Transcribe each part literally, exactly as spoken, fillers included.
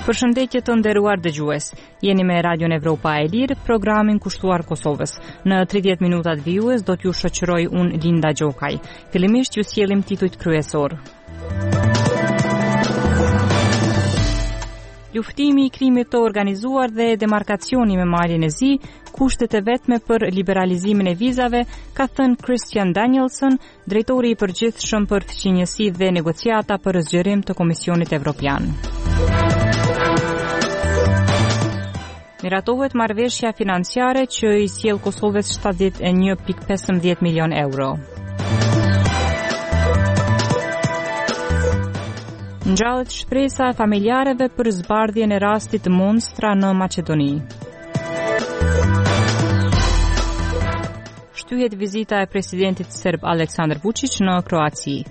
Përshëndetje të nderuar dëgjues. Jeni me Radion Evropa e Lirë, programin kushtuar Kosovës. Në tridhjetë minutat vijues do t'ju shoqëroj unë Linda Gjokaj. Fillimisht ju sjellim titujt kryesor. Luftimi i krimit të organizuar dhe demarkacioni me malin e zi, kushtet e vetme për liberalizimin e vizave, ka thënë Christian Danielson, drejtori i përgjithshëm për fqinjësi dhe negociata për zgjerim të Komisionit Evropian. Miratohet marrëveshja financiare që i sjell Kosovës shtatëdhjetë e një pikë pesëmbëdhjetë milion euro. Ngjallet shpresa e familjarëve për zbardhjen e rastit të Monstra në Maqedoni. Shtyhet vizita e presidentit serb Aleksandar Vučić në Kroaci.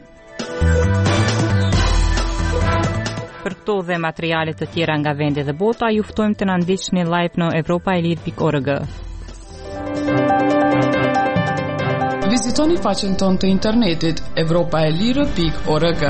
Për këto dhe materiale të tjera nga vendi dhe bota, ju ftojmë të na ndiqni live në evropaelir pikë org. Vizitoni faqen tonë të internetit evropaelir pikë org.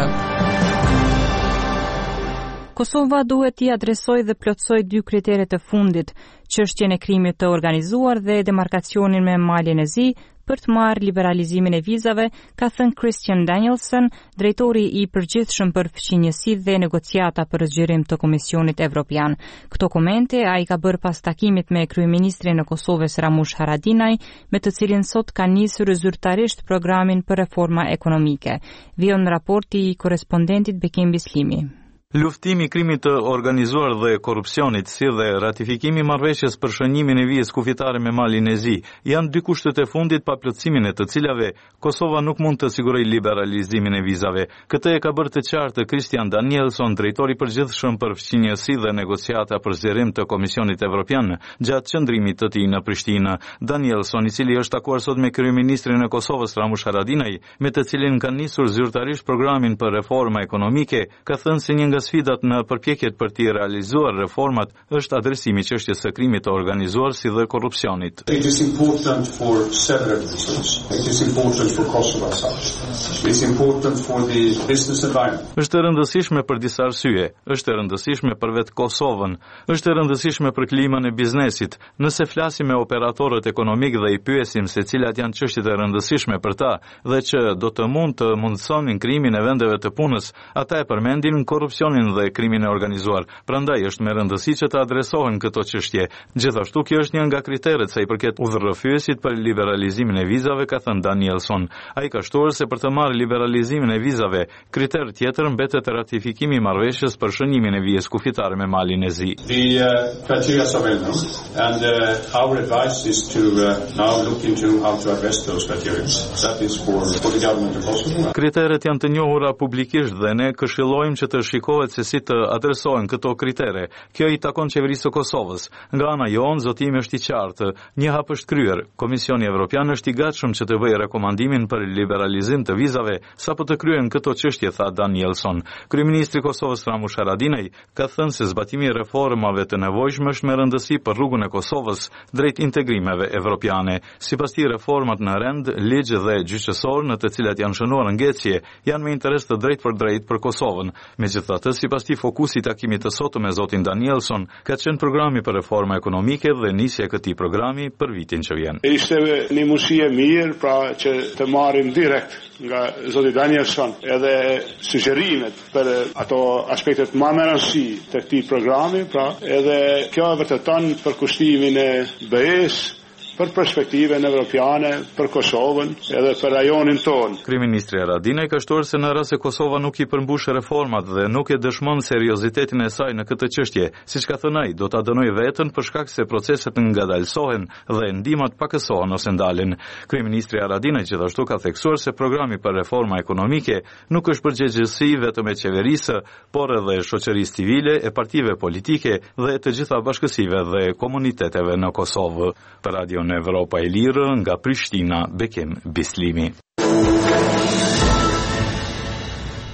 Kosova duhet t'i adresoj dhe plotësoj dy kriteret të fundit, çështjen e krimit të organizuar dhe demarkacionin me malin e zi, për të marrë liberalizimin e vizave, ka thënë Christian Danielson, drejtori i përgjithshëm për fqinjësi dhe negociata për zgjerim të Komisionit Evropian. Këto komente ai ka bërë pas takimit me kryeministrin e Kosovës Ramush Haradinaj, me të cilin sot ka nisur zyrtarisht programin për reforma ekonomike. Vion raporti i korrespondentit Bekim Bislimi. Luftimi i krimit të organizuar dhe korrupsionit, si dhe ratifikimi i marrëveshjes për shënimin e vijës kufitare me malin e zi, janë dy kushtet e fundit pa plotësimin e të ciljave Kosova nuk mund të sigurojë liberalizimin e vizave. Këtë e ka bërë të qartë Christian Danielson, drejtori i përgjithshëm për fqinjësi dhe negociata për zgjerim të Komisionit Evropian, gjatë qëndrimit të tij në Prishtinë. Danielson, i cili është takuar sot me kryeministrin e Kosovës Ramush Haradinaj, me të cilin kanë nisur zyrtarisht programin për reforma ekonomike, ka thënë se një nga sfidat në përpjekjet për t'i realizuar reformat është adresimi çështjes së krimit të organizuar si dhe korrupsionit. It is important for several reasons. It is important for Kosovo as such. It is important for the business environment. Është e rëndësishme për disa arsye. Është e rëndësishme për vetë Kosovën. Është e rëndësishme për klimën e biznesit. Nëse flasim me operatorët ekonomik dhe i pyesim se cilat janë çështjet e rëndësishme për ta dhe që do të mund të mundësonin krimin e vendeve të punës, ata e përmendin korrupsionin dhe krimin e organizuar. Prandaj është me rëndësi që të adresohen këto çështje. Gjithashtu kjo është një nga kriteret sa i përket udhërrëfyesit për liberalizimin e vizave, ka thënë Danielson. Ai ka shtuar se për të marrë liberalizimin e vizave, kriter tjetër mbetet ratifikimi i marrëveshjes për shënimin e vijës kufitare me malin e zi. The uh, criteria are well known, and uh, our advice is to uh, now look into how to address those criteria. That is for, for the government of Kosovo. Kriteret janë të njohura publikisht dhe ne këshillojmë që të shikohet se si të adresohen këto kritere. Kjo i takon qeverisë së Kosovës. Nga ana jonë, zotimi është i qartë. Një hap është kryer. Komisioni Evropian është i gatshëm që të vëjë rekomandimin për liberalizim të vizave sapo të kryen këto çështje, tha Danielson. Kryeministri i Kosovës Ramush Haradinaj ka thënë se zbatimi i reformave të nevojshme është me rëndësi për rrugën e Kosovës drejt integrimeve evropiane. Sipas tij, reformat në rend, ligj dhe gjyqësor në të cilat janë shënuar ngecje janë me interes të drejtë për drejtë për Kosovën. Megjithatë, sipas tij, fokusi i takimit të sotëm me zotin Danielson ka qenë programi për reforma ekonomike dhe nisja e këtij programi për vitin që vjen. Ishte një mundësi e mirë pra që të marrim direkt nga zoti Danielson edhe sugjerimet për ato aspektet më të rëndësishme të këtij programi, pra edhe kjo vërteton përkushtimin e B E-s për perspektivën evropiane, për Kosovën edhe për rajonin tonë. Kryeministri Haradinaj ka shtuar se në rast se Kosova nuk i përmbush reformat dhe nuk e dëshmon seriozitetin e saj në këtë çështje, siç ka thënë ai, do ta dënojë veten për shkak se proceset ngadalsohen dhe ndihmat pakësohen ose ndalen. Kryeministri Haradinaj gjithashtu ka theksuar se programi për reforma ekonomike nuk është përgjegjësi vetëm e qeverisë, por edhe shoqërisë civile, e partive politike dhe të gjitha bashkësive dhe komuniteteve në Kosovë. Për Radio në Evropa e Lirë, nga Prishtina, Bekim Bislimi.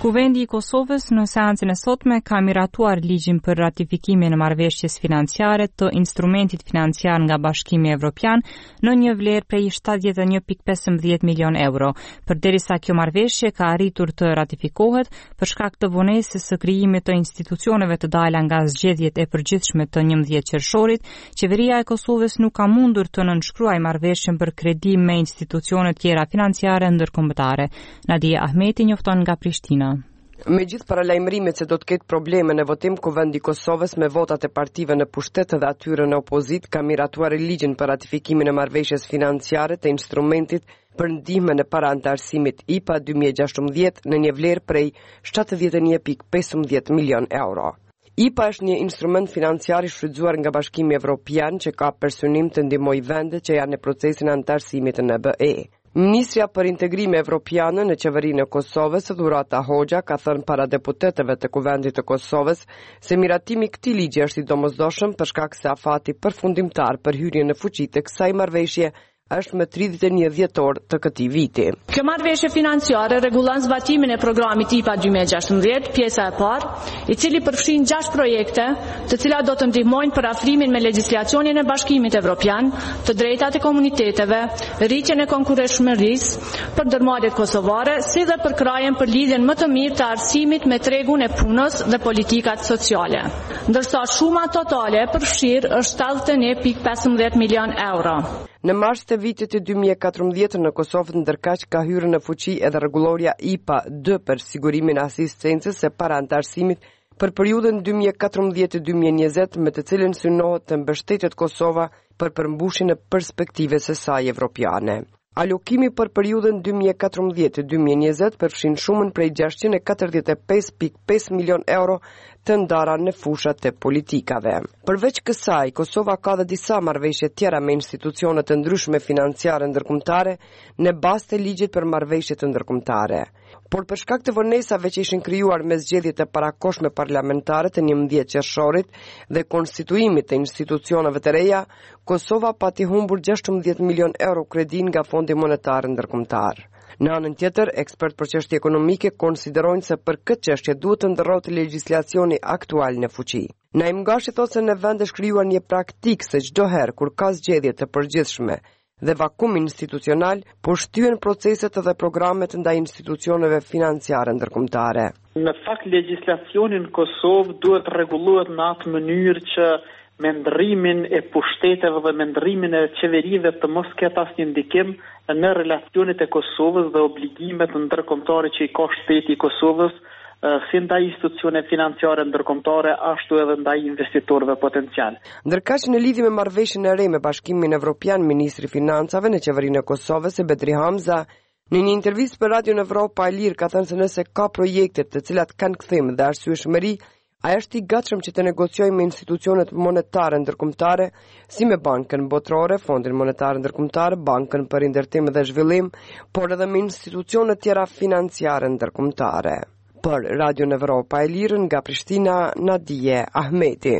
Kuvendi i Kosovës në seancën e sotme ka miratuar ligjin për ratifikimin e marrëveshjes financiare të instrumentit financiar nga Bashkimi Evropian në një vlerë prej shtatëdhjetë e një pikë pesëmbëdhjetë milion euro. Përderisa kjo marrëveshje ka arritur të ratifikohet për shkak të vonesës së krijimit të institucioneve të dala nga zgjedhjet e përgjithshme të njëmbëdhjetë qershorit, qeveria e Kosovës nuk ka mundur të nënshkruajë marrëveshjen për kredi me institucione tjera financiare ndërkombëtare. Nadia Ahmeti njofton nga Prishtina. Me gjithë paralajmërimet se do të ketë probleme në votim, Kuvendi i Kosovës me votat e partive në pushtet dhe atyre në opozit ka miratuar ligjin për ratifikimin e marrëveshjes financiare të instrumentit për ndihmën e parantarësimit I P A dy mijë e gjashtëmbëdhjetë në një vlerë prej shtatëdhjetë e një pikë pesëmbëdhjetë milion euro. I P A është një instrument financiar i shfrytzuar nga Bashkimi Evropian që ka për synim të ndihmojë vendet që janë në procesin e antarësimit në B E. Ministrja për Integrim Evropiane në qeverinë e Kosovës, Dhurata Hoxha, ka thënë para deputetëve të Kuvendit të Kosovës se miratimi i këtij ligji është i domosdoshëm për shkak se afati përfundimtar për hyrjen në fuqi të kësaj marrëveshje është me tridhjetë e një dhjetor të këtij viti. Kjo marrëveshje financiare rregullon zbatimin e programit I P A dy mijë e gjashtëmbëdhjetë, pjesa e parë, i cili përfshin gjashtë projekte, të cilat do të ndihmojnë për afrimin me legjislacionin e Bashkimit Evropian, të drejtat e komuniteteve, rritjen e konkurrenshmërisë për ndërmarrjet kosovare, si dhe për krajen për lidhjen më të mirë të arsimit me tregun e punës dhe politikat sociale. Ndërsa shuma totale përfshir është shtatëdhjetë e një pikë pesëmbëdhjetë milion euro. Në mars të vitit të dy mijë e katërmbëdhjetë në Kosovë ndërkaq ka hyrë në fuqi edhe rregulloria I P A dy për sigurimin e asistencës së parantarësimit për periudhën dy mijë e katërmbëdhjetë dy mijë e njëzet, me të cilën synohet të mbështetet Kosova për përmbushjen e perspektivës së saj evropiane. Alokimi për periudhën dy mijë e katërmbëdhjetë dy mijë e njëzet përfshin shumën prej gjashtëqind e katërdhjetë e pesë pikë pesë milion euro të ndara në fushat e politikave. Përveç kësaj, Kosova ka dhe disa marrëveshje tjera me institucione të ndryshme financiare ndërkombëtare në bazë të ligjit për marrëveshje të ndërkombëtare. Por për shkak të vonesave që ishin krijuar me zgjedhjet e parakohshme parlamentare të njëmbëdhjetë qershorit dhe konstituimit të institucioneve të reja, Kosova pati humbur gjashtëmbëdhjetë milion euro kredi nga Fondi Monetar Ndërkombëtar. Në anën tjetër, ekspert për çështje ekonomike konsiderojnë se për këtë çështje duhet të ndërrohet legjislacioni aktual në fuqi. Naim Gashi thotë se në vend është krijuar një praktikë se çdo herë kur ka zgjedhje të përgjithshme dhe vakum institucional, po shtyhen proceset dhe programet ndaj institucioneve financiare ndërkombëtare. Në fakt legjislacioni në Kosovë duhet rregullohet në atë mënyrë që me ndrrimin e pushteteve dhe me ndrrimin e qeverive të mos ketë asnjë ndikim në relacionet e Kosovës dhe obligimet ndërkombëtare që i ka shteti i Kosovës, si ndaj institucione financiare ndërkombëtare, ashtu edhe ndaj investitorëve potencial. Ndërkaq në lidhje me marrëveshjen e re me Bashkimin Evropian, ministri i Financave në qeverinë e Kosovës, Bedri Hamza, në një intervistë për Radio Evropa e Lirë ka thënë se nëse ka projekte të cilat kanë kthim dhe arsyeshmëri, ai është i gatshëm që të negociojë me institucionet monetare ndërkombëtare, si me Bankën Botërore, Fondin Monetar Ndërkombëtar, Bankën për Ndërtim dhe Zhvillim, por edhe me institucione tjera financiare ndërkombëtare. Për Radio Evropa e Lirë nga Prishtina, Nadije Ahmeti.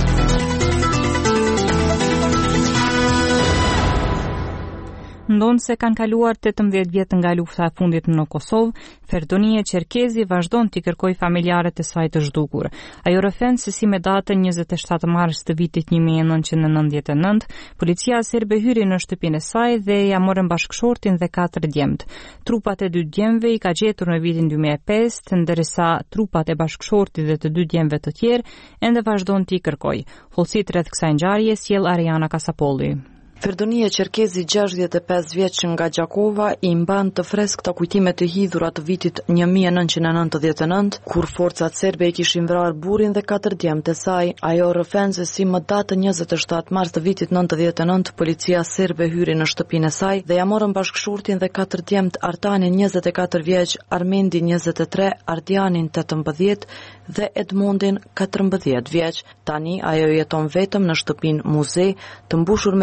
Ndonë se kanë kaluar tetëmbëdhjetë vjet nga lufta e fundit në Kosovë, Ferdonia Qerkezi vazhdon t'i kërkojë familjarët e saj të zhdukur. Ajo rrëfen se si me datën njëzet e shtatë mars të vitit një mijë e nëntëqind e nëntëdhjetë e nëntë, policia serbe hyri në shtëpinë e saj dhe ja morën bashkëshortin dhe katër djemt. Trupat e dy djemve i ka gjetur në vitin dy mijë e pesë, ndërsa trupat e bashkëshortit dhe të dy djemve të tjerë ende vazhdon t'i kërkojë. Hollësit rreth kësaj ngjarje sjell Ariana Kasapolli. Ferdonia Qerkezi, gjashtëdhjetë e pesë vjeç nga Gjakova, i mban të freskëta kujtimet të hidhura të vitit një mijë e nëntëqind e nëntëdhjetë e nëntë, kur forcat serbe i kishin vrarë burrin dhe katër djemt e saj. Ajo rrëfen se si më datën njëzet e shtatë mars të vitit nëntëdhjetë e nëntë, policia serbe hyri në shtëpinë e saj dhe ja morën bashkëshortin dhe katër djemt, Artanin njëzet e katër vjeç, Armendin njëzet e tre, Ardianin tetëmbëdhjetë dhe Edmondin katërmbëdhjetë vjeç. Tani ajo jeton vetëm në shtëpinë muze, të mbushur me gjesen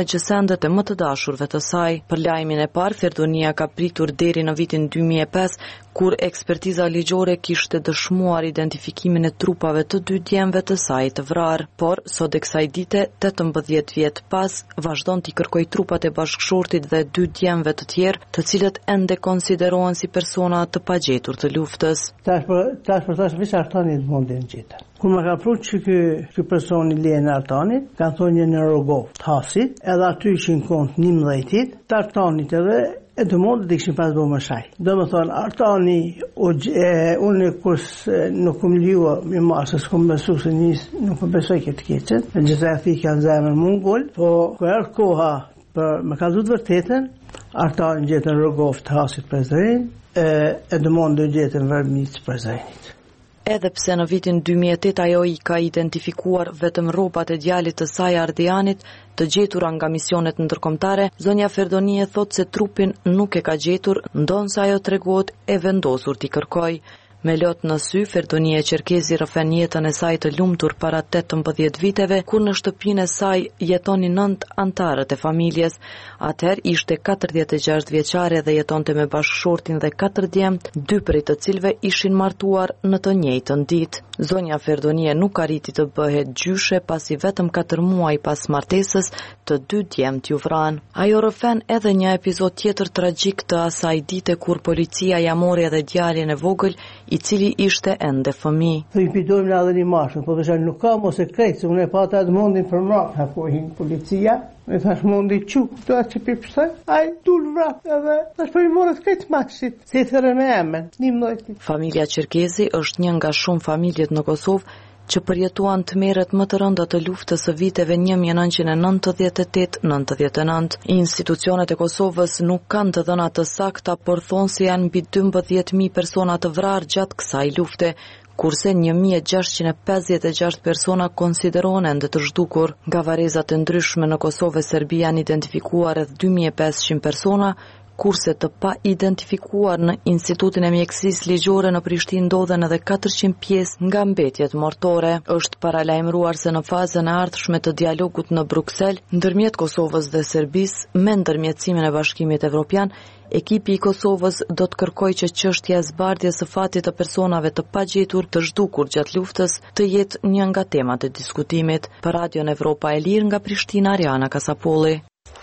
vendet e më të dashurve të saj. Për lajmin e parë, Ferdonia ka pritur deri në vitin dy mijë e pesë, kur ekspertiza ligjore kishte dëshmuar identifikimin e trupave të dy djemve të saj të vrarë, por sot e kësaj dite, tetëmbëdhjetë vjet pas, vazhdon t'i kërkoj trupat e bashkëshortit dhe dy djemve të tjerë, të cilët ende konsiderohen si persona të pagjetur të luftës. Tash për tash për tash veç Artanit mundin gjithë. Kur më ka pru që ky, ky personi Lena Artanit, ka thonë një në Rogov të hasit, edhe aty ishin kont njëmbëdhjetit, të Artanit edhe e të mundë të kishin pas bo më shaj. Do më thonë, Artani, u, e, unë kurs nuk kom liua mi masë, s'kom besu se njës, nuk kom besoj këtë keqen, në gjitha e thikë janë zemër mungull, po kërë koha për me ka du të vërtetën, Artani gjetën Rogov të hasit për zërin, e, e të mundë gjetën vërmicë për zërinit. Edhe pse në vitin dy mijë e tetë ajo i ka identifikuar vetëm rrobat e djalit të saj Ardianit, të gjetura nga misionet ndërkombëtare, zonja Ferdonie thot se trupin nuk e ka gjetur, ndonse ajo tregohet e vendosur t'i kërkoj. Me lot në sy, Ferdonie Çerkezi rrëfen jetën e saj të lumtur para tetëmbëdhjetë viteve, kur në shtëpinë e saj jetonin nëntë antarët e familjes. Atëherë ishte katërdhjetë e gjashtë vjeçare dhe jetonte me bashkëshortin dhe katër djemt, dy prej të cilëve ishin martuar në të njëjtën ditë. Zonja Ferdonie nuk arriti të bëhet gjyshe pasi vetëm katër muaj pas martesës të dy djemt ju vranë. Ajo rrëfen edhe një epizod tjetër tragjik të asaj dite kur policia ja mori edhe djalin e vogël, i cili ishte ende fëmijë. Të i pidojmë në adhe një mashën, po të nuk ka mos e krejtë, se unë e pata atë mundin për mrakë, ako hinë policia, me thash mundi që, do atë që pipësaj, a i tullë vrakë, edhe tash për i morët krejtë mashit, se i thërën e emen, një mdojti. Familja Çerkezi është një nga shumë familjet në Kosovë që përjetuan të merret më të rënda të luftës së viteve një mijë e nëntëqind e nëntëdhjetë e tetë nëntëdhjetë e nëntë. Institucionet e Kosovës nuk kanë të dhëna të sakta, por thonë se janë mbi dymbëdhjetë mijë persona të vrarë gjatë kësaj lufte, kurse një mijë e gjashtëqind e pesëdhjetë e gjashtë persona konsiderohen ende të zhdukur. Nga varrezat e ndryshme në Kosovë e Serbi janë identifikuar rreth dy mijë e pesëqind persona, kurse të pa identifikuar në Institutin e Mjekësisë Ligjore në Prishtinë ndodhen edhe katërqind pjesë nga mbetjet mortore. Është paralajmëruar se në fazën e ardhshme të dialogut në Bruksel, ndërmjet Kosovës dhe Serbisë, me ndërmjetësimin e Bashkimit Evropian, ekipi i Kosovës do të kërkojë që çështja e zbardhjes së fatit të personave të pagjetur të zhdukur gjatë luftës të jetë një nga temat e diskutimit. Për Radion Evropa e Lirë nga Prishtina, Ariana Kasapolli.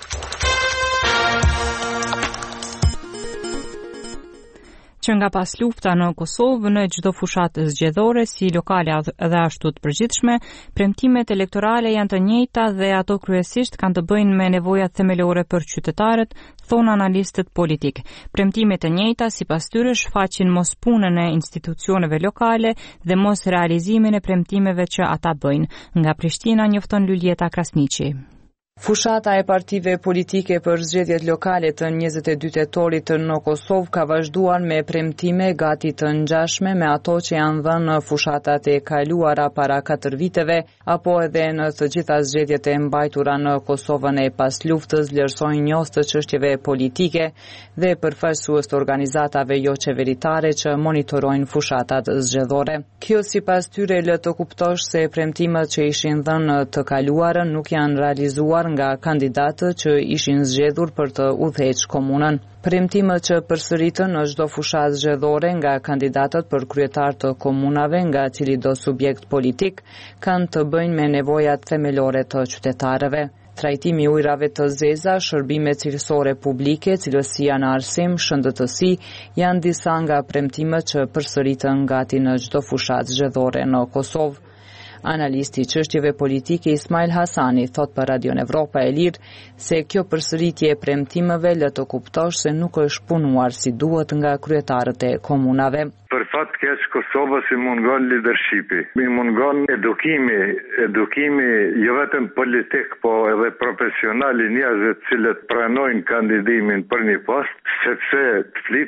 Që nga pas lufta në Kosovë, në çdo fushat zgjedhore, si lokale dhe ashtu të përgjithshme, premtimet elektorale janë të njëjta dhe ato kryesisht kanë të bëjnë me nevojat themelore për qytetarët, thonë analistët politik. Premtimet e njëjta, sipas tyre, shfaqin mos punën e institucioneve lokale dhe mos realizimin e premtimeve që ata bëjnë. Nga Prishtina njofton Luljeta Krasniqi. Fushata e partive politike për zgjedhjet lokale të njëzet e dy tetorit në Kosovë ka vazhduar me premtime gati të ngjashme me ato që janë dhënë në fushatat e kaluara para katër viteve, apo edhe në të gjitha zgjedhjet e mbajtura në Kosovën e pas luftës, vlerësojnë njohës të çështjeve politike dhe përfaqësues të organizatave jo qeveritare që monitorojnë fushatat zgjedhore. Kjo sipas tyre lë të kuptosh se premtimet që ishin dhënë të kaluarën nuk janë realizuar nga kandidatët që ishin zgjedhur për të udhëhequr komunën. Premtimet që përsëritën në çdo fushatë zgjedhore nga kandidatët për kryetar të komunave nga cilido subjekt politik kanë të bëjnë me nevojat themelore të qytetarëve. Trajtimi i ujrave të zeza, shërbime cilësore publike, cilësia në arsim, shëndetësi janë disa nga premtimet që përsëritën gati në çdo fushatë zgjedhore në Kosovë. Analisti i çështjeve politike Ismail Hasani thot për Radion Evropa e Lirë se kjo përsëritje e premtimeve lë të kuptosh se nuk është punuar si duhet nga kryetarët e komunave. Për fat keq Kosovës i mungon leadershipi, i mungon edukimi, edukimi jo vetëm politik, po edhe profesional i njerëzve të cilët pranojnë kandidimin për një post, sepse flitet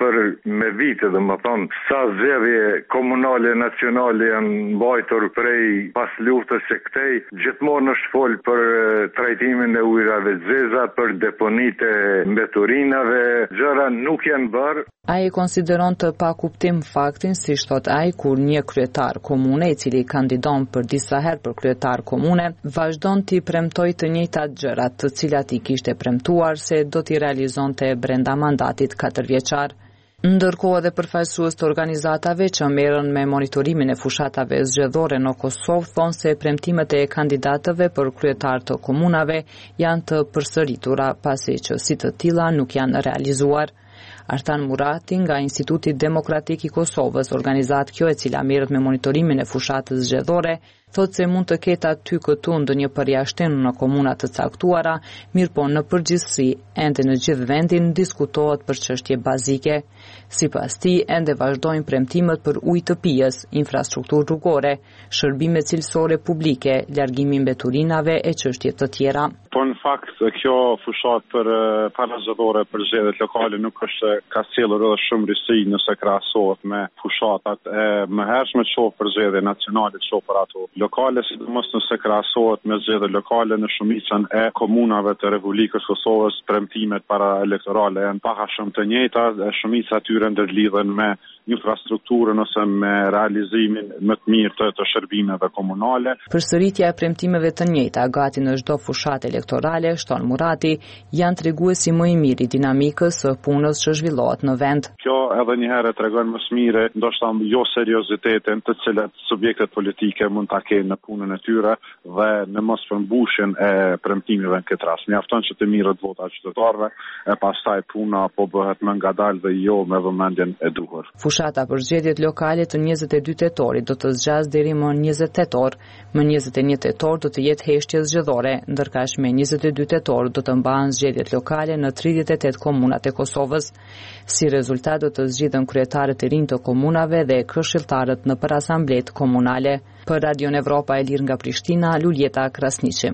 për me vite, dhe më thonë, sa zgjedhje komunale, nacionale janë mbajtur prej pas luftës së këtej, gjithmonë është fol për trajtimin e ujrave të zeza, për deponite mbeturinave, gjëra nuk janë bërë. Ai konsideron të pa kuptim faktin, si thot ai, kur një kryetar komune i cili kandidon për disa herë për kryetar komune, vazhdon t'i premtoj të njëjtat gjërat, të cilat i kishte premtuar se do t'i realizonte brenda mandatit katërvjeçar. Ndërkohë edhe përfaqësues të organizatave që merren me monitorimin e fushatave zgjedhore në Kosovë thonë se premtimet e kandidatëve për kryetar të komunave janë të përsëritura, pasi që si të tilla nuk janë realizuar. Artan Murati nga Instituti Demokratik i Kosovës, organizat kjo e cila merret me monitorimin e fushatës zgjedhore, thotë se mund të ketë aty këtu ndonjë përjashtim në komuna të caktuara, mirëpo në përgjithësi ende në gjithë vendin diskutohet për çështje bazike. Sipas tij, ende vazhdojnë premtimet për ujë të pijës, infrastrukturë rrugore, shërbime cilësore publike, largimi mbeturinave e çështje të tjera. Po në fakt kjo fushat për para zgjedhore për zgjedhjet lokale nuk është ka sjellur edhe shumë risi nëse krahasohet me fushatat e mëhershme që për zgjedhje nacionale, që për ato lokale, sidomos nëse krahasohet me zgjedhjet lokale në shumicën e komunave të Republikës Kosovës, premtimet para elektorale janë pak a shumë të njëjta, shumica atyre ndërlidhen me infrastrukturën ose me realizimin më të mirë të, të shërbimeve komunale. Përsëritja e premtimeve të njëjta gati në çdo fushatë elektorale, shton Murati, janë treguesi më i miri dinamikës së punës që zhvillohet në vend. Kjo edhe një herë tregon më së miri, ndoshta jo seriozitetin të cilat subjektet politike mund ta kenë në punën e tyre dhe në mos përmbushjen e premtimeve në këtë rast. Mjafton që të mirët vota qytetarëve e pastaj puna po bëhet më ngadalë dhe jo me vëmendjen e duhur. Fushata për zgjedhjet lokale të njëzet e dy tetorit do të zgjas deri më njëzet tetor, më njëzet e një tetor do të jetë heshtje zgjedhore, ndërkaq me njëzet e dy tetor do të mbahen zgjedhjet lokale në tridhjetë e tetë komunat e Kosovës. Si rezultat do të zgjidhen kryetarët e rinj të komunave dhe këshilltarët në për asamblet komunale. Për Radion Evropa e Lirë nga Prishtina, Luljeta Krasniqi.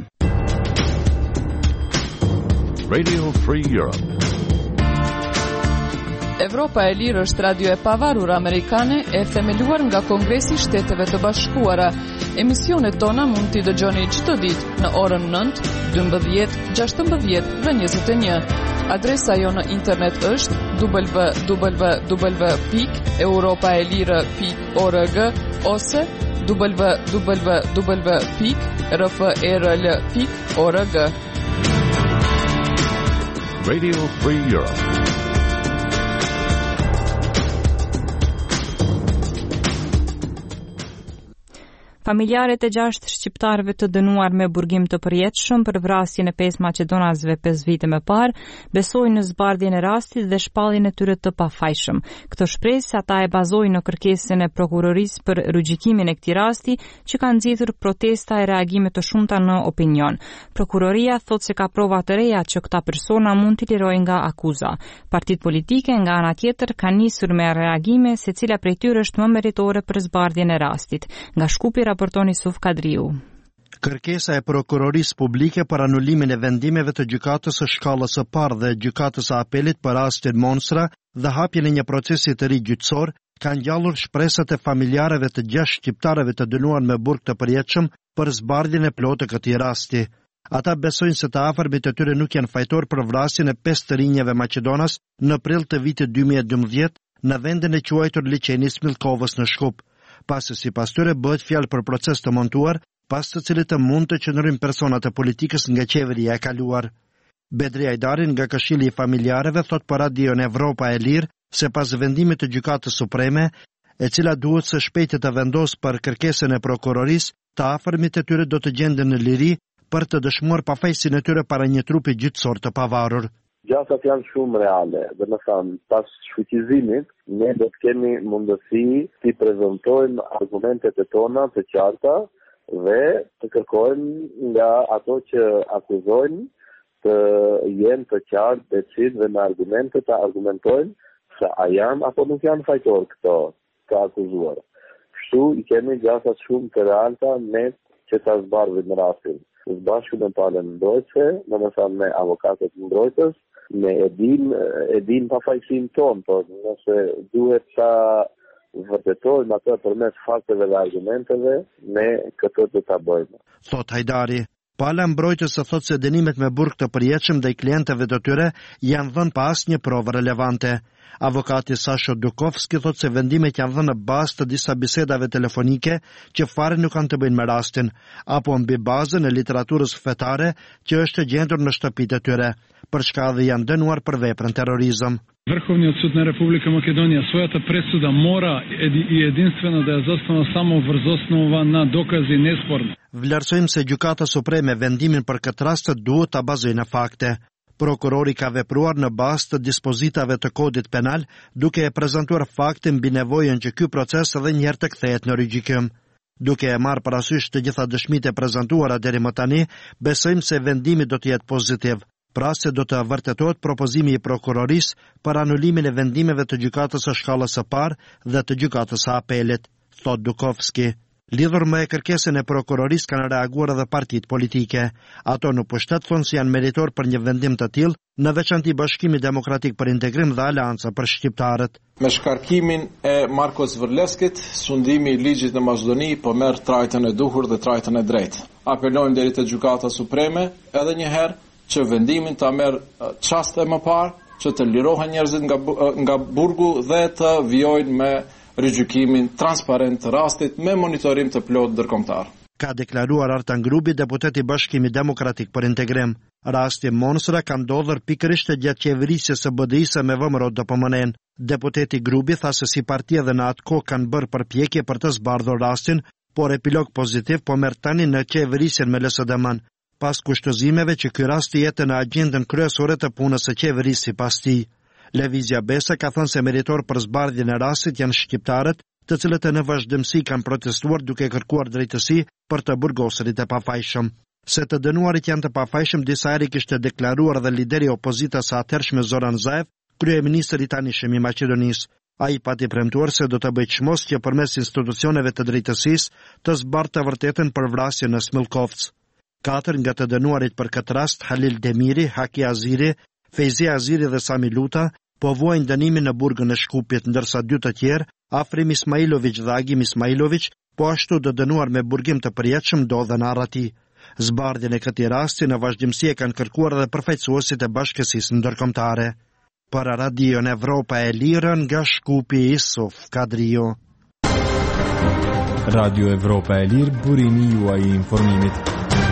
Radio Free Europe. Evropa e Lirë është radio e pavarur amerikane e themeluar nga Kongresi i Shteteve të Bashkuara. Emisionet tona mund t'i dëgjoni çdo ditë në orën nëntë, dymbëdhjetë, gjashtëmbëdhjetë dhe njëzet e një. Adresa jo në internet është w w w pikë europaelire pikë org ose w w w pikë r f e r l pikë org. Radio Free Europe. Familjarët e gjashtë shqiptarëve të dënuar me burgim të përjetshëm për vrasjen e pesë maqedonasëve pesë vite më parë besojnë në zbardhjen e rastit dhe shpalljen e tyre të pafajshëm. Këtë shpresë ata e bazojnë në kërkesën e prokurorisë për rrugjikimin e këtij rasti, që ka nxjerrë protesta e reagime të shumta në opinion. Prokuroria thotë se ka prova të reja që këta persona mund t'i lirojnë nga akuza. Partitë politike nga ana tjetër kanë nisur me reagime, secila prej tyre është më meritore për zbardhjen e rastit. Nga Shkupi raportoni Suf Kadriu. Kërkesa e prokurorisë publike për anulimin e vendimeve të gjykatës së shkallës së parë dhe gjykatës së apelit për rastin Monsra dhe hapjen e një procesi të ri gjyqësor kanë ngjallur shpresat e familjarëve të gjashtë shqiptarëve të dënuar me burg të përjetshëm për zbardhjen e plotë të këtij rasti. Ata besojnë se të afërmit e tyre nuk janë fajtor për vrasjen e pesë të rinjeve maqedonas në prill të vitit dy mijë e dymbëdhjetë në vendin e quajtur liçeni Smilkovës në Shkup. Pasi sipas tyre bëhet fjalë për proces të montuar, pas të cilit të mund të qëndrojnë personat e politikës nga qeveria e kaluar. Bedri Ajdari nga Këshilli i Familjarëve thot për Radion Evropa e Lirë se pas vendimit të Gjykatës Supreme, e cila duhet së shpejti të vendosë për kërkesën e prokurorisë, të afërmit e tyre do të gjenden në liri për të dëshmuar pafajësinë e tyre para një trupi gjyqësor të pavarur. Gjasat janë shumë reale, dhe më thanë, pas shfuqizimit, ne do të kemi mundësi të prezantojmë argumentet e tona të qarta dhe të kërkojmë nga ato që akuzojnë të jenë të qartë, decid dhe me argumentet të argumentojnë se a janë apo nuk janë fajtor këto të akuzuar. Kështu i kemi gjasat shumë të realta ne që ta zbardhim në rastin. së bashku me palën mbrojtëse, domethënë me avokatët mbrojtës, me edin, edin pa fajsim tonë, por nëse duhet ta vërtetojmë atë përmes fakteve dhe argumenteve, ne këtë do ta bëjmë. Thot Hajdari. Pala mbrojtës së thot se dënimet me burg të përjetshëm dhe i klientëve të tyre janë dhënë pa asnjë provë relevante. Avokati Sasho Dukovski thot se vendimet janë dhënë në bazë të disa bisedave telefonike që fare nuk kanë të bëjnë me rastin, apo mbi bazën e literaturës fetare që është gjendur në shtëpitë e tyre, për shka dhe janë dënuar për veprën terrorizëm. Vrhovni sud na Republika Makedonija своята presuda mora i jedinstveno da je zasnovana samo vrzosnova na dokazi nesporni. Vlerësojmë se Gjykata Supreme vendimin për këtë rast duhet ta bazojë në fakte. Prokurori ka vepruar në bazë të dispozitave të kodit penal, duke e prezantuar fakte mbi nevojën që ky proces edhe një herë të kthehet në rigjykim. Duke e marrë parasysh të gjitha dëshmitë e prezantuara deri më tani, besojmë se vendimi do të jetë pozitiv. Pra se do të vërtetohet propozimi i prokurorisë për anulimin e vendimeve të gjykatës së shkallës së parë dhe të gjykatës së apelit, thot Dukovski. Lidhur me kërkesën e prokurorisë kanë reaguar edhe partitë politike. Ato në pushtet thonë se janë meritor për një vendim të tillë, në veçanti Bashkimi Demokratik për Integrim dhe Aleanca për Shqiptarët. Me shkarkimin e Markos Vërleskit, sundimi i ligjit në Maqedoni po merr trajtën e duhur dhe trajtën e drejtë. Apelojmë deri te Gjykata Supreme edhe një herë që vendimin ta merr çast e më parë, që të lirohen njerëzit nga nga burgu dhe të vijojnë me rigjykimin transparent të rastit me monitorim të plot ndërkombëtar. Ka deklaruar Artan Grubi, deputeti Bashkimi Demokratik për Integrim. Rasti Monsra ka ndodhur pikërisht gjatë qeverisjes së B D I-së me vëmëro D P M N. Deputeti Grubi tha se si partia dhe në atë kohë kanë bërë përpjekje për të zbardhur rastin, por epilog pozitiv po merr tani në qeverisjen me L S D M-n, pas kushtozimeve që ky rast jetë në agjendën kryesore të punës së qeverisë sipas tij. Lëvizja Besa ka thënë se meritor për zbardhjen e rastit janë shqiptarët, të cilët në vazhdimsi kanë protestuar duke kërkuar drejtësi për të burgosurit e pafajshëm. Se të dënuarit janë të pafajshëm, disa herë kishte deklaruar dhe lideri i opozitës së atëhershme Zoran Zaev, kryeministri i tanishëm i Maqedonisë. Ai pati premtuar se do të bëjë çmos që përmes institucioneve të drejtësisë të zbardhë të vërtetën për vrasjen në Smilkovc. Katër nga të dënuarit për këtë rast, Halil Demiri, Haki Aziri, Fejzi Aziri dhe Sami Luta, po vuajnë dënimin në burgën e Shkupit, ndërsa dy të tjerë, Afrim Ismailović dhe Agim Ismailović, po ashtu të dënuar me burgim të përjetshëm ndodhen në Arati. Zbardhjen e këtij rasti në vazhdimsi e kanë kërkuar edhe përfaqësuesit e Bashkësisë Ndërkombëtare. Për Radion Evropa e Lirë nga Shkupi, Isuf Kadrio. Radio Evropa e Lirë, burimi juaj i informimit.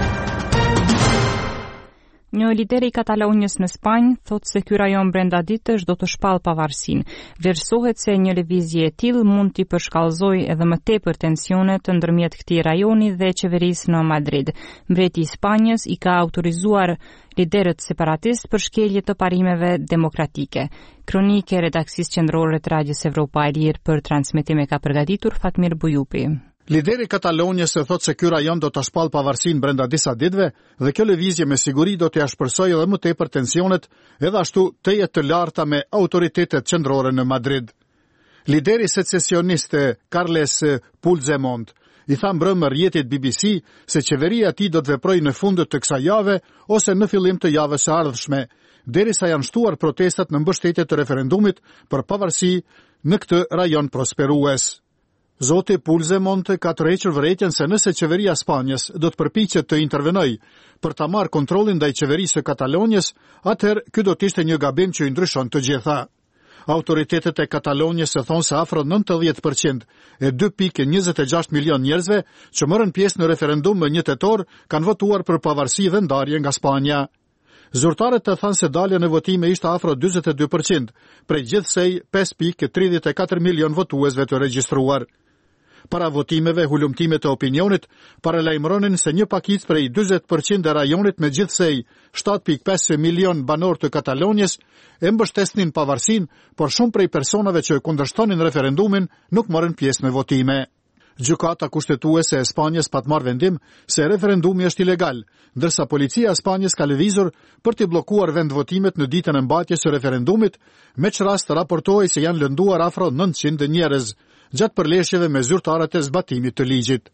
Një lider i Katalonjës në Spanjë thot se ky rajon brenda ditësh do të shpall pavarësinë. Vlerësohet se një lëvizje e tillë mund t'i përshkallëzojë edhe më tepër tensionet ndërmjet këtij rajoni dhe qeverisë në Madrid. Mbreti i Spanjës i ka autorizuar liderët separatistë për shkelje të parimeve demokratike. Kronike redaksisë qendrore të Radios Evropa e Lirë për transmetim e ka përgatitur Fatmir Bujupi. Lideri i Katalonjës e thot se ky rajon do ta shpall pavarësinë brenda disa ditëve dhe kjo lëvizje me siguri do t'i shpërsojë edhe më tepër tensionet, edhe ashtu të jetë të larta me autoritetet qendrore në Madrid. Lideri secesionist Carles Puigdemont i tha mbrëmër rrjetit B B C se qeveria e tij do të veprojë në fund të kësaj jave ose në fillim të javës së ardhshme, derisa janë shtuar protestat në mbështetje të referendumit për pavarësi në këtë rajon prosperues. Zoti Puigdemont ka tërhequr vërejtjen se nëse qeveria e Spanjës do të përpiqet të intervenojë për ta marrë kontrollin ndaj qeverisë së Katalonjës, atëherë ky do të ishte një gabim që i ndryshon të gjitha. Autoritetet e Katalonjës e thonë se afro nëntëdhjetë përqind e dy pikë njëzet e gjashtë milion njerëzve që morën pjesë në referendum më një tetor kanë votuar për pavarësi dhe ndarje nga Spanja. Zyrtarët të thanë se dalja në votime ishte afro dyzet e dy përqind, prej gjithsej pesë pikë tridhjetë e katër milion votuesve të regjistruar. Para votimeve, hulumtimet e opinionit paralajmëronin se një pakicë prej dyzet përqind e rajonit me gjithsej shtatë pikë pesë milion banor të Katalonjës e mbështesnin pavarësinë, por shumë prej personave që kundërshtonin referendumin nuk morën pjesë në votime. Gjykata kushtetuese e Spanjës pat marrë vendim se referendumi është ilegal, ndërsa policia e Spanjës ka lëvizur për t'i bllokuar vendvotimet në ditën e mbajtjes së referendumit, me që rast raportohej se janë lënduar afro nëntëqind njerëz gjatë përleshjeve me zyrtarët e zbatimit të ligjit.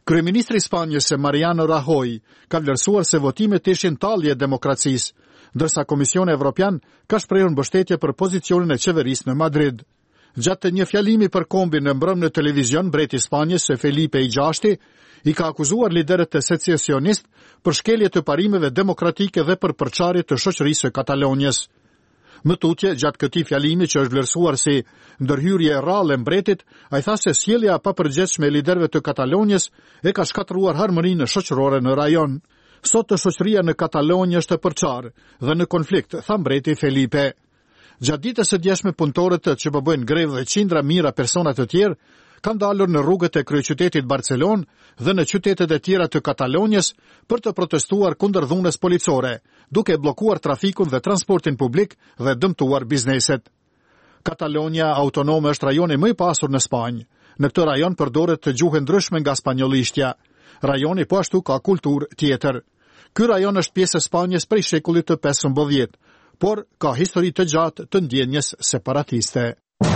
Kryeministri i Spanjës Mariano Rajoy ka vlerësuar se votimet ishin tallje e demokracisë, ndërsa Komisioni Evropian ka shprehur mbështetje për pozicionin e qeverisë në Madrid. Gjatë një fjalimi për kombin në mbrëm në televizion, mbreti i Spanjës Felipe i gjashti i ka akuzuar liderët e secesionistë për shkelje të parimeve demokratike dhe për përçarje të shoqërisë së Katalonjës. Më tutje, gjatë këtij fjalimi që është vlerësuar si ndërhyrje e rrallë e mbretit, ai tha se sjellja e papërgjithshme e liderëve të Katalonjës e ka shkatëruar harmoninë shoqërore në rajon. Sot shoqëria në Katalonjë është e përçarë dhe në konflikt, tha mbreti Felipe. Gjatë ditës së djeshme punëtorët që po bëjnë grevë dhe qindra mijëra persona të tjerë kanë dalur në rrugët e kryeqytetit Barcelonë dhe në qytetet e tjera të Katalonjës për të protestuar kundër dhunës policore, duke bllokuar trafikun dhe transportin publik dhe dëmtuar bizneset. Katalonja autonome është rajoni më i pasur në Spanjë. Në këtë rajon përdoret të gjuhë ndryshme nga spanjollishtja. Rajoni po ashtu ka kulturë tjetër. Ky rajon është pjesë e Spanjës prej shekullit të pesëmbëdhjetë, por ka histori të gjatë të ndjenjes separatiste.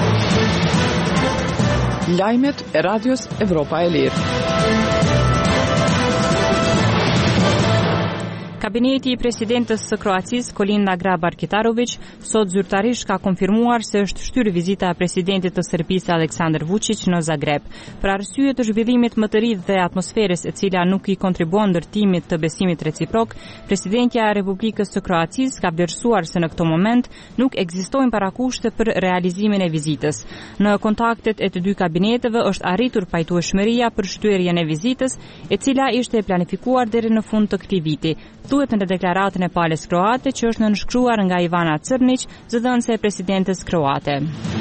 Lajmet e Radios Evropa e Lirë. Kabineti i presidentës së Kroacisë, Kolinda Grabar-Kitarović, sot zyrtarisht ka konfirmuar se është shtyrë vizita e presidentit të Serbisë Aleksandar Vučić në Zagreb. Për arsye të zhvillimit më të ri dhe atmosferës e cila nuk i kontribuon ndërtimit të besimit reciprok, presidentja e Republikës së Kroacisë ka vlerësuar se në këtë moment nuk ekzistojnë parakushte për realizimin e vizitës. Në kontaktet e të dy kabineteve është arritur pajtueshmëria për shtyrjen e vizitës, e cila ishte planifikuar deri në fund të këtij viti. Thuhet në deklaratën e palës kroate që është nënshkruar nga Ivana Crnić, zëdhënëse e presidentes kroate.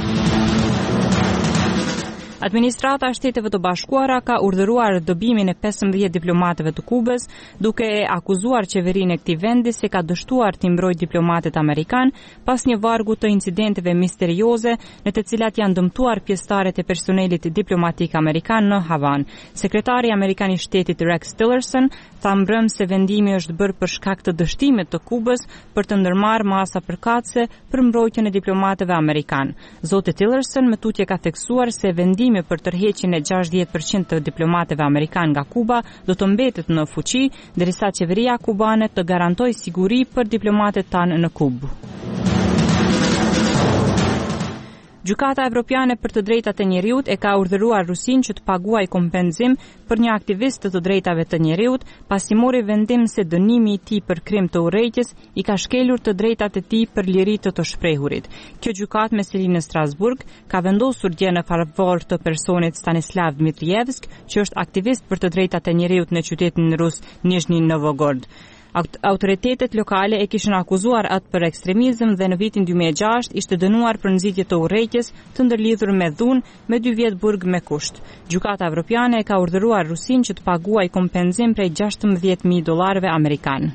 Administrata e Shteteve të Bashkuara ka urdhëruar dobimin e pesëmbëdhjetë diplomatëve të Kubës, duke e akuzuar qeverinë e këtij vendi se ka dështuar të mbrojtë diplomatët amerikan pas një vargu të incidenteve misterioze në të cilat janë dëmtuar pjesëtarët e personelit diplomatik amerikan në Havanë. Sekretari amerikan i Shtetit Rex Tillerson tha mbrëm se vendimi është bërë për shkak të dështimit të Kubës për të ndërmarrë masa përkatëse për mbrojtjen e diplomatëve amerikan. Zoti Tillerson më tutje ka theksuar se vendimi për tërheqjen e gjashtëdhjetë përqind të diplomatëve amerikan nga Kuba do të mbetet në fuqi, derisa qeveria kubane të garantojë siguri për diplomatët tanë në Kubë. Gjykata Evropiane për të drejtat e njeriut e ka urdhëruar Rusinë që të paguajë kompenzim për një aktivist të drejtave të njeriut, pasi mori vendim se dënimi i tij për krim të urrejtjes i ka shkelur të drejtat e tij për liri të të shprehurit. Kjo gjykatë me seli në Strasburg ka vendosur dje në favor të personit Stanislav Dmitrievsk, që është aktivist për të drejtat e njeriut në qytetin rus Nizhny Novgorod. Autoritetet lokale e kishin akuzuar atë për ekstremizëm dhe në vitin dy mijë e gjashtë ishte dënuar për nxitje të urrejtjes të ndërlidhur me dhunë me dy vjet burg me kusht. Gjykata Evropiane e ka urdhëruar Rusinë që të paguajë kompenzim prej gjashtëmbëdhjetë mijë dollarëve amerikan.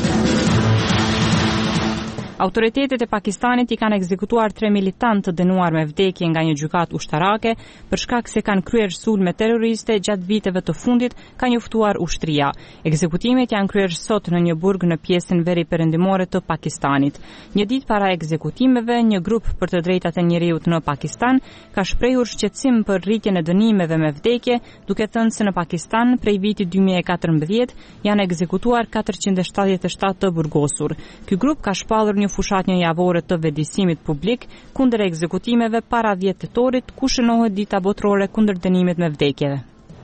Autoritetet e Pakistanit i kanë ekzekutuar tre militantë të dënuar me vdekje nga një gjykatë ushtarake për shkak se kanë kryer sulme terroriste gjatë viteve të fundit, ka njoftuar ushtria. Ekzekutimet janë kryer sot në një burg në pjesën veriperëndimore të Pakistanit. Një ditë para ekzekutimeve, një grup për të drejtat e njeriut në Pakistan ka shprehur shqetësim për rritjen e dënimeve me vdekje, duke thënë se në Pakistan prej vitit dy mijë e katërmbëdhjetë janë ekzekutuar katërqind e shtatëdhjetë e shtatë të burgosur. Ky grup ka shpallur një fushatje javore të vedisimit publik kundër ekzekutimeve para dhjetë tetorit, ku shënohet dita botërore kundër dënimit me vdekjeve.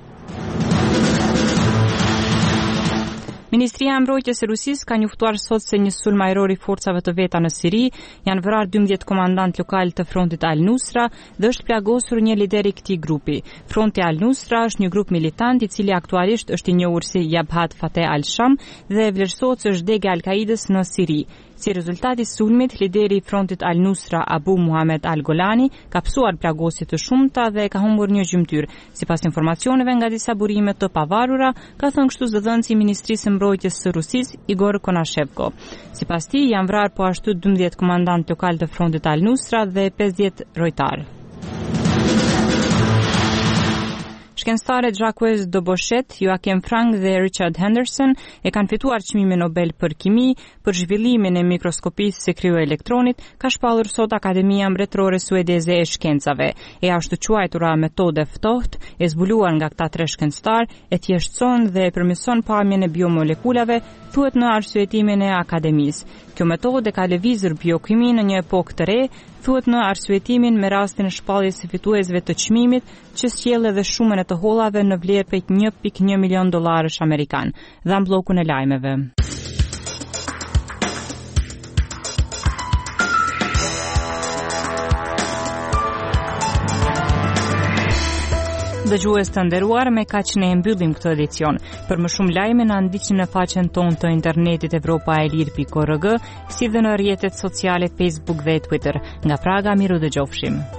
Ministria e Mbrojtjes së Rusisë ka njoftuar sot se një sulm ajror i forcave të veta në Siri janë vrarë dymbëdhjetë komandant lokal të frontit Al-Nusra dhe është plagosur një lider i këtij grupi. Fronti Al-Nusra është një grup militant i cili aktualisht është i njohur si Jabhat Fateh al-Sham dhe vlerësohet se është dega e Al-Kaides në Siri. Si rezultati i sulmit, lideri i frontit Al-Nusra Abu Muhammad Al-Golani ka pësuar plagosje të shumta dhe ka humbur një gjymtyr. Sipas informacioneve nga disa burime të pavarura, ka thënë kështu zëdhënësi i Ministrisë së Mbrojtjes së Rusisë Igor Konashevko. Sipas tij janë vrarë po ashtu dymbëdhjetë komandant lokal të frontit Al-Nusra dhe pesëdhjetë rojtar. Shkencëtarët Jacques Dobochet, Joachim Frank dhe Richard Henderson e kanë fituar çmimin Nobel për kimi për zhvillimin e mikroskopisë së kryoelektronit, ka shpallur sot Akademia Mbretërore Suedeze e Shkencave. E ashtu quajtura metode ftohtë, e zbuluar nga këta tre shkencëtar, e thjeshtëson dhe e përmirëson pamjen e biomolekulave, thuhet në arsyetimin e Akademisë. Kjo metodë ka lëvizur biokimin në një epokë të re, thuhet në arsyetimin me rastin e shpalljes së fituesve të çmimit, që sjell edhe shumën e të hollave në vlerë prej një pikë një milion dollarësh amerikan. Dha bllokun e lajmeve. Dëgjues të nderuar, me kaq ne mbyllim këtë edicion. Për më shumë lajme na ndiqni në faqen tonë të internetit evropa e lir pikë org, si dhe në rrjetet sociale Facebook dhe Twitter. Nga Praga, miru dëgjofshim.